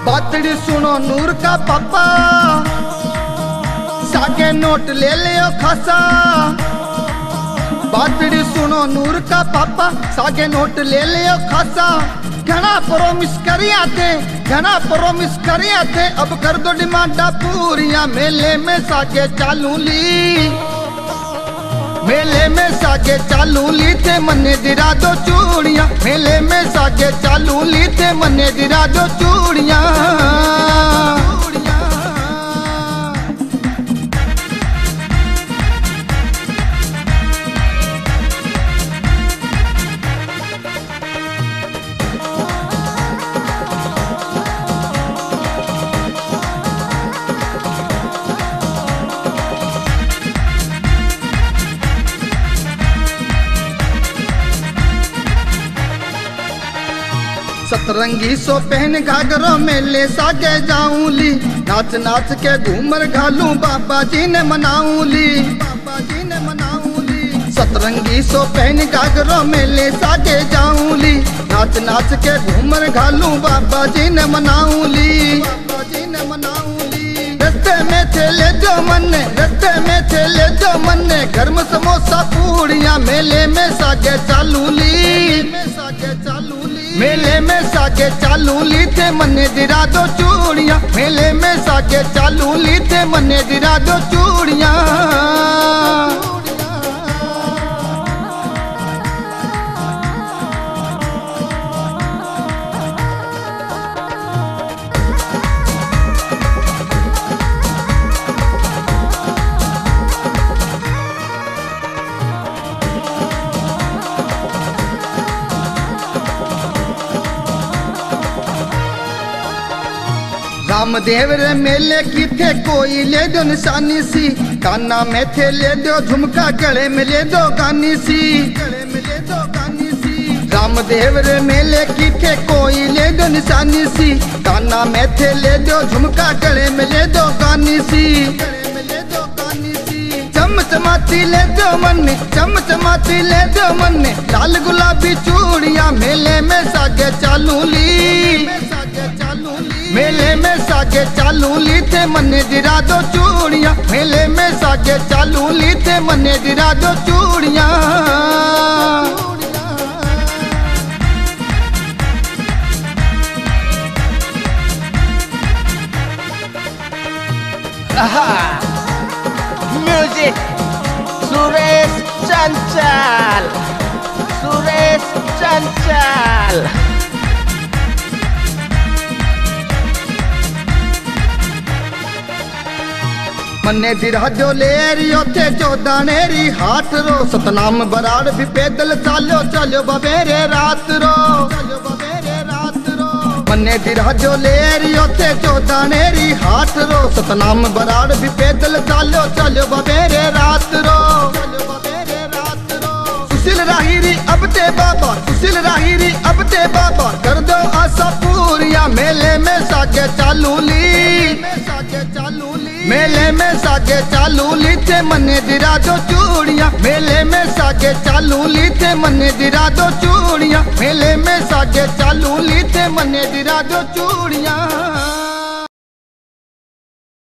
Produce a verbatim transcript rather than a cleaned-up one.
बातड़ी सुनो नूर का पापा, सागे नोट ले लियो खासा। बातड़ी सुनो नूर का पापा, सागे नोट ले लियो खासा। घना प्रोमिस करिया थे, घना प्रोमिस करिया थे, अब कर दो डिमांडा पूरिया। मेले में सागे चालू ली, मेले में सागे चालू ली थे, मन्ने दिरा दो चूड़ियां। मेले में सागे चालू ली थे, मन्ने दिरा दो चूड़ियां। सतरंगी सो पहन घाघरो मेले सागे जाऊंली। नाच नाच के घूमर घालू बाबा जी ने मनाऊंली, बाबा जी ने मनाऊंली। सतरंगी सो पहन घाघरो मेले सागे जाऊंली। नाच नाच के घूमर घालू बाबा जी ने मनाऊंली, बाबा जी ने मनाऊंली। रस्ते में थे ले जो मन्ने, रस्ते में थे ले जो मन्ने, घर में समोसा पूड़ियां। मेले में सागे चालू ली, सागे चालू ली, मेले में सागे चालू ली थे, मन्ने दिरा दो चूड़ियां। मेले में सागे चालू ली थे, मन्ने दिरा दो चूड़ियां। रामदेव रे मेले की थे कोई ले दो निशानी सी। काना में थे ले दो झुमका, गले में ले दो गानी सी, गले में ले दो गानी सी। रामदेव रे मेले की थे कोई ले दो निशानी सी। काना में थे ले दो झुमका, गले में ले दो गानी सी, गले में ले दो गानी सी। चमचमाती ले दो मन्ने, चमचमाती ले दो मन्ने, लाल गुलाबी चूड़ियां। मेले में सागे चालू ली, मेले में सागे चालू ली थे, मन्ने दिरा दो चूड़ियां। मेले में सागे चालू ली थे, मन्ने दिरा दो चूड़ियां। म्यूजिक सुरेश चंचल, सुरेश चंचल। मन्ने दिरा जो लेरियो थे, जो दानेरी हाथ रो। सतनाम बराड़ भी पैदल चालो, चलो बबेरे रात रो, चलो बबेरे रात रो। मन्ने दिरा जो लेरियो थे, जो दानेरी हाथ रो। सतनाम बराड़ भी पैदल चालो, चलो बबेरे रात रो, चलो बबेरे रात रो। सुशील राहिरी अब ते बाबा, सुशील राहिरी अब ते बाबा, कर दो आशा पूरिया। मेले में सागे चालू ली, सागे चालू ली, मेले में सागे चालू ली थे, मन्ने दिरा दो चूड़ियां। मेले में सागे चालू ली थे, मन्ने दिरा दो चूड़ियां। मेले में सागे चालू ली थे, मन्ने दिरा दो चूड़ियां।